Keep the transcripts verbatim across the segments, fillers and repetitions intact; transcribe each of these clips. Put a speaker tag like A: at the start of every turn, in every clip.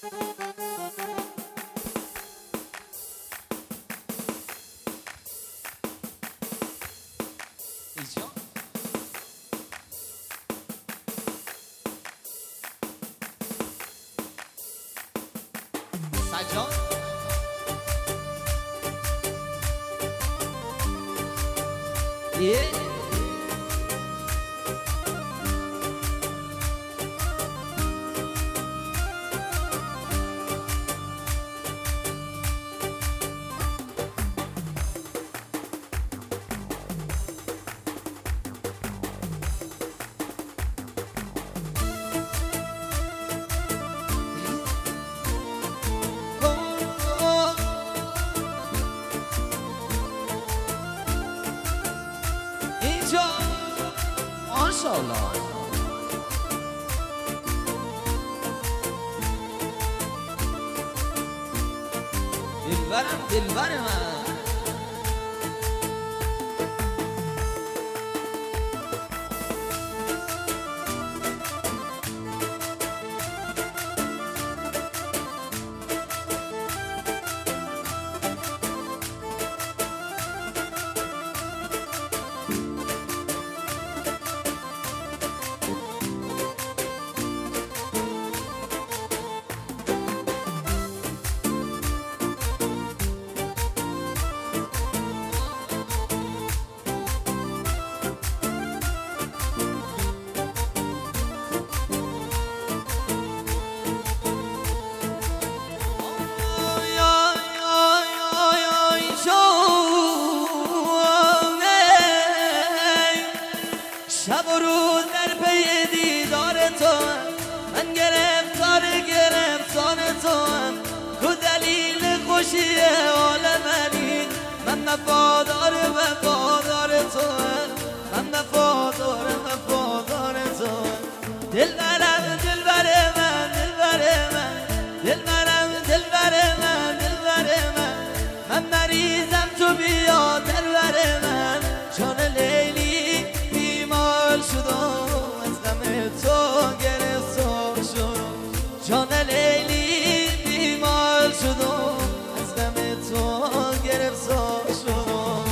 A: سجاد یه ماشاءالله دلبرم دلبر من شب و روز در پی دیدار تو من گرفتار گرفتار تو تو دلیل خوشی حال منی من وفادار وفادار تو من وفادار وفادار تو دلبرم دلبر من دلبر من دلبرم دلبر من دلبر من من مریضم تو بیا دلبر من جان لیلی بیمار شدم از غم تو گرفتار شدم جان لیلی بیمار شدم از غم تو گرفتار شدم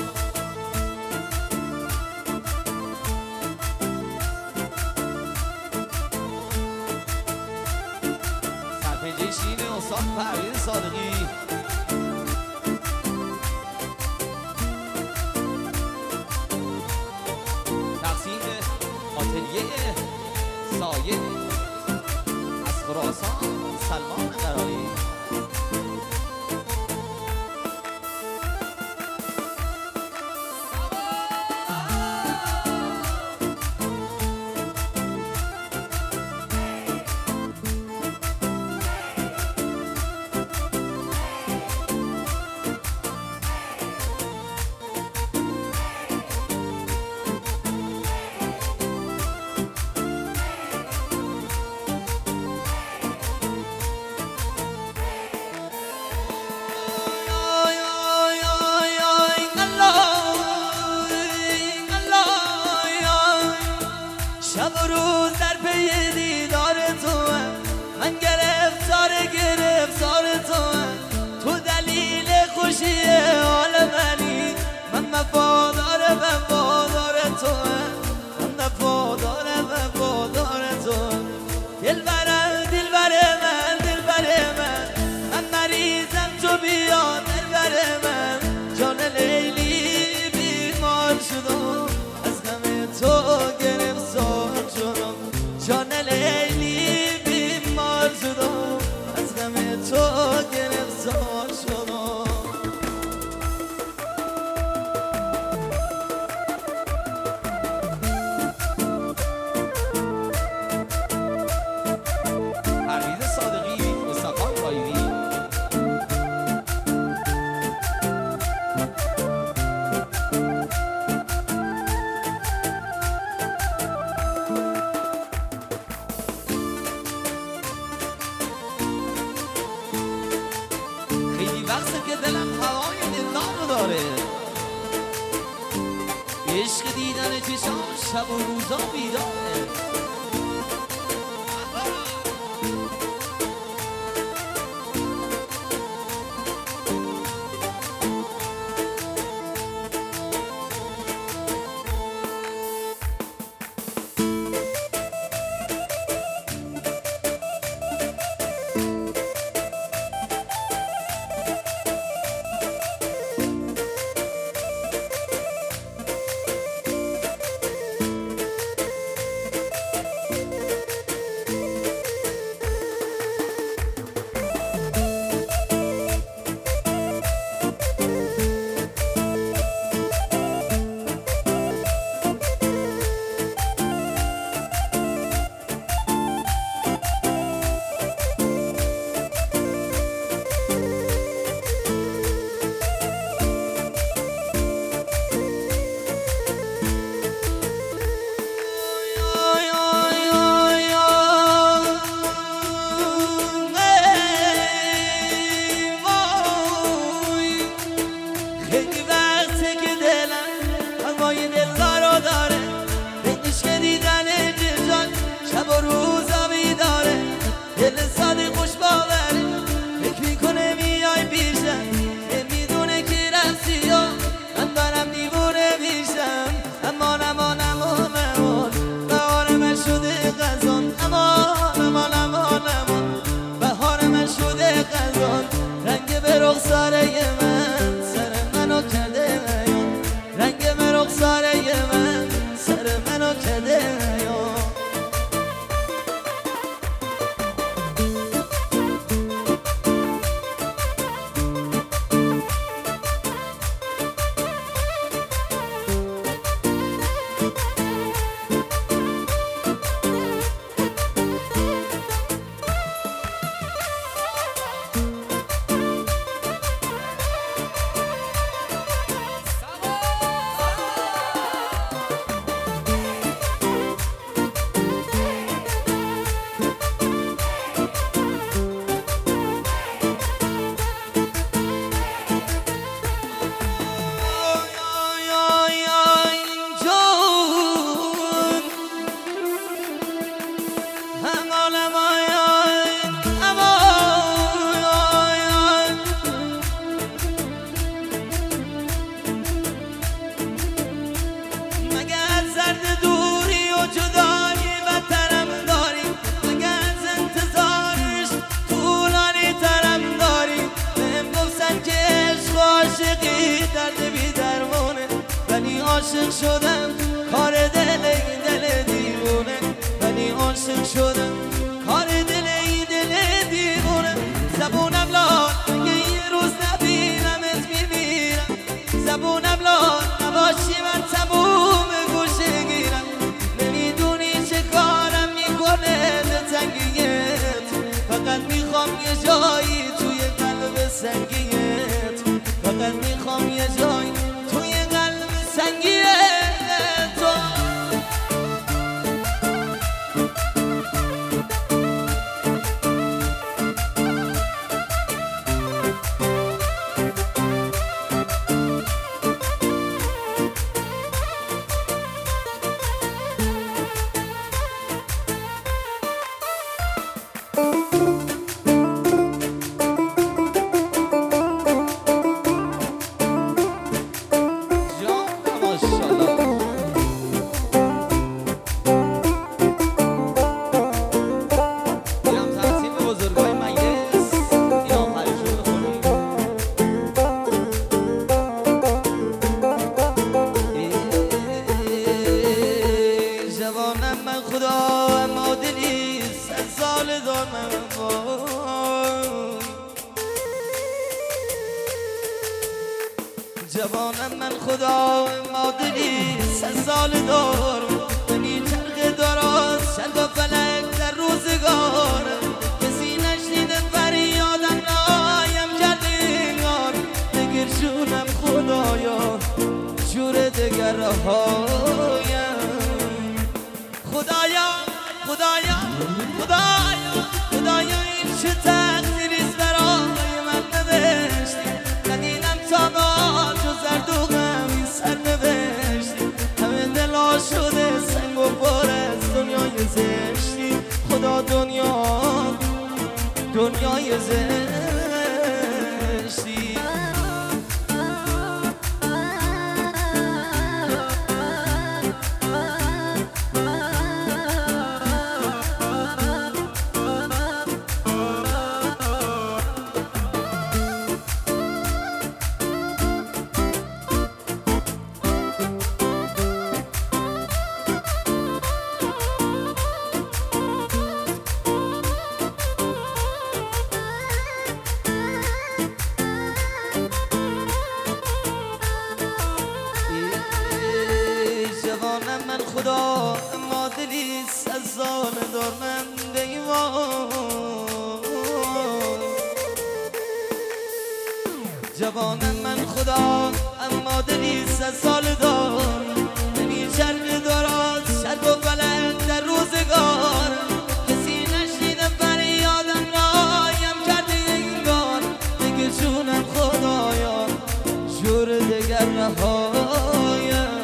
A: سرپنجه شیر استاد پروین صادقی آتلیه سایه از خراسان سلمان قرایی شب و روز در پی دیدار تو من گرفتار گرفتار تو تو دلیل خوشی حال منی من وفادار وفادار تو من وفادار وفادار تو دلبرم دلبر من دلبر من من مریضم تو بیا دلبر من جان لیلی بیمار شدم از غم تو گرفتار شدم جان لیلی بیمار شدم از غم تو گرفتار شدم پروین صادقی مصطفی قایقی که دلم هوای دلدارو داره عشق دیدن چشام شب و روزا بیداره عاشق شدم کار دل ای دل دیوونه ولی عاشق شدم کار دل ای دل دیوونه زبونم لال اگه یه روز نبینمت میمیرم زبونم لال نباشی من تموم گوشه گیرم نمیدونی چه کارم میکنه دلتنگیت فقط میخوام یه جایی توی قلب سنگیت فقط میخوام یه جایی توی قلب سنگیت جوانم من خدا مادری سه سال دارم منی چرخ دراز شد و فلک در روزگارم کسی نشنیده فریادم نایم کرده یار نگر جونم خدایا جور دگر هایم خدایا خدایا خدایا خدایا این چه تقدیریست برای من نوشتی ندیدم تا با جو زرد و غم این سر نوشتی همه دلا شده سنگ و پر از دنیای زشتی خدا دنیا دنیای زشتی من خدا مادری از سال دارم دیوان جوانم من خدا اما دلی از سال دارم نمی چرخ دراز شد و فلک در روزگار کسی نشنیده فریادم رایم کرده انگار دیگه جونم خدایا جور دگر رهایم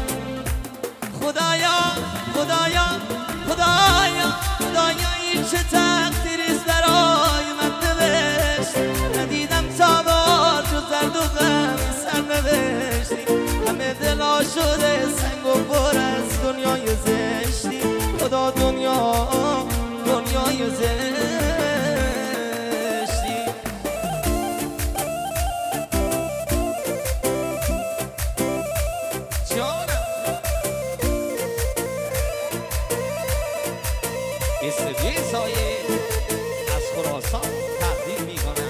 A: خدایا خدایا خدایا خدایا این چه تقدیریست برای من نوشتی ندیدم تا بار جو زرد و غم سر نوشتی همه دلا شده سنگ و پر از دنیای زشتی خدا دنیا دنیای زشتی استودیوی سایه از خراسان تقدیم میکنم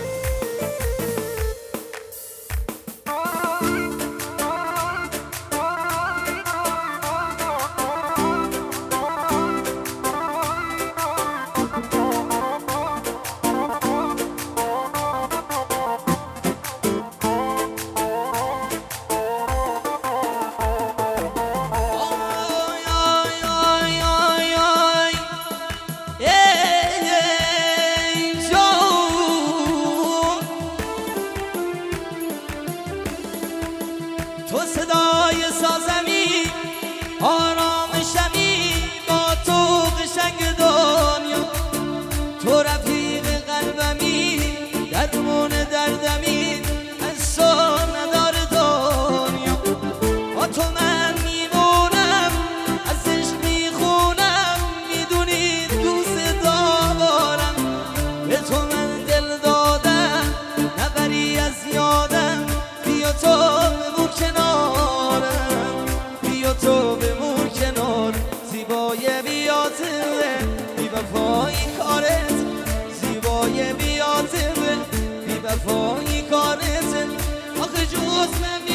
A: Joe صفایی کارته آخه جز من